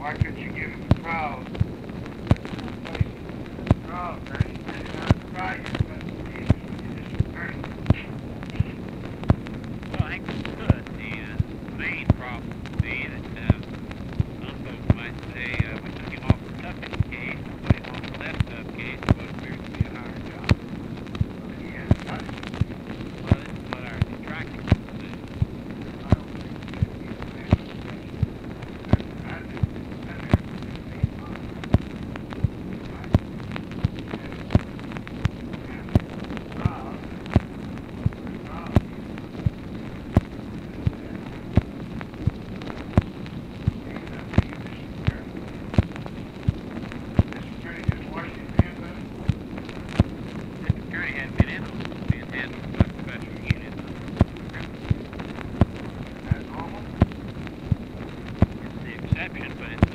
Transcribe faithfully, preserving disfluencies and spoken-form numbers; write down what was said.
Why couldn't you give him a trial? Trial, Bernie. Maybe not try you, but see if you just attorney. Well, I think we could. The uh, main problem would be that uh, some folks might say uh, we took him off the Tuffing case, put him on the left Tuff case, what appears to be a higher job. He has done it. Well, this is what our contracting people do. I don't think he should be the man who says that. I think that man should be fine. Right? And trial, trial, This attorney hadn't been in on this being handled by special unit. It's the exception, but it's